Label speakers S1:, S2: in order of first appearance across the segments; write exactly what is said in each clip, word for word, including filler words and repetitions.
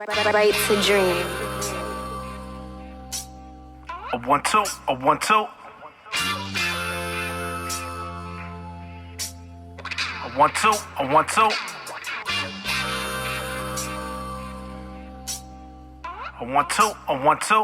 S1: Right to dream.
S2: A one two, a one two. A one two, a one two. A one two, a one two.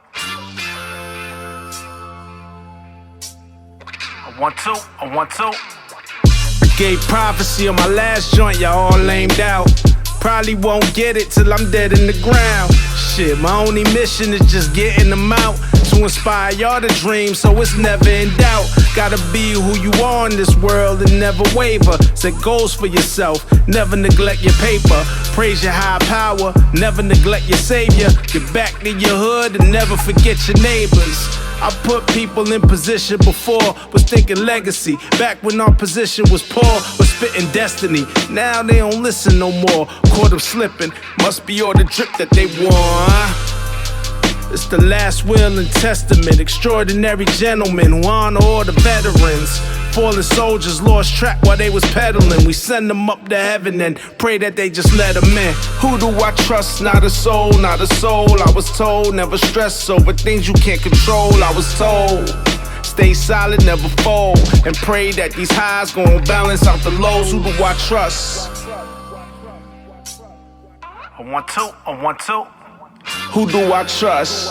S2: A one two, a one two.
S3: I gave prophecy on my last joint, y'all all lamed out. Probably won't get it till I'm dead in the ground. Shit, my only mission is just getting them out to inspire y'all to dream, so it's never in doubt. Gotta be who you are in this world and never waver. Set goals for yourself, never neglect your paper. Praise your high power, never neglect your savior. Get back to your hood and never forget your neighbors. I put people in position before, was thinking legacy. Back when our position was poor, was spitting destiny. Now they don't listen no more, caught them slipping. Must be all the drip that they want. It's the last will and testament. Extraordinary gentlemen who honor all the veterans. Fallen soldiers lost track while they was pedaling. We send them up to heaven and pray that they just let them in. Who do I trust? Not a soul, not a soul. I was told never stress over things you can't control. I was told stay solid, never fold, and pray that these highs gon' balance out the lows. Who do I trust?
S2: A one two, a one two.
S3: Who do I trust?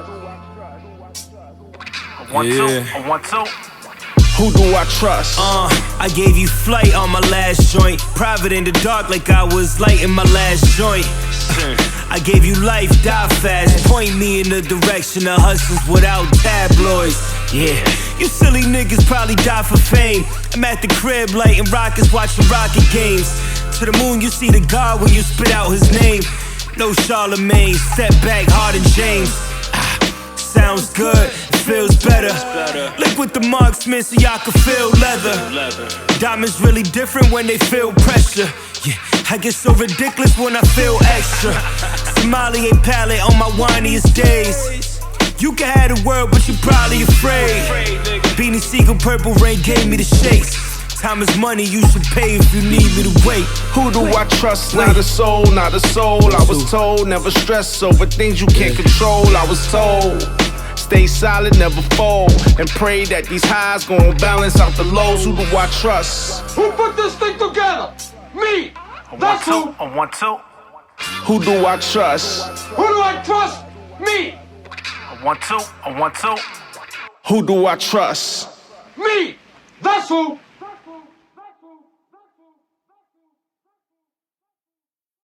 S2: A one two, a one two.
S3: Who do I trust?
S4: Uh, I gave you flight on my last joint. Private in the dark like I was light in my last joint. I gave you life, die fast. Point me in the direction of hustles without tabloids. Yeah, you silly niggas probably die for fame. I'm at the crib lighting rockets, watching rocket games. To the moon you see the God when you spit out his name. No Charlemagne, step back, Harden James. Ah, sounds good, it feels better. Lick with the marksman so y'all can feel leather. Diamonds really different when they feel pressure. Yeah, I get so ridiculous when I feel extra. Somalia palette on my whiniest days. You can have the world, but you probably afraid. Beanie Siegel, Purple Rain gave me the shakes. Time is money, you should pay if you need me to wait.
S3: Who do I trust? Not a soul, not a soul. I was told never stress over things you can't control. I was told stay solid, never fold, and pray that these highs gon' balance out the lows. Who do I trust?
S5: Who put this thing together? Me!
S2: A one
S5: That's
S2: two,
S5: who!
S2: a one two.
S3: Who do I trust?
S5: Who do I trust? Me!
S2: A one two, a one two.
S3: Who do I trust?
S5: Me! That's who!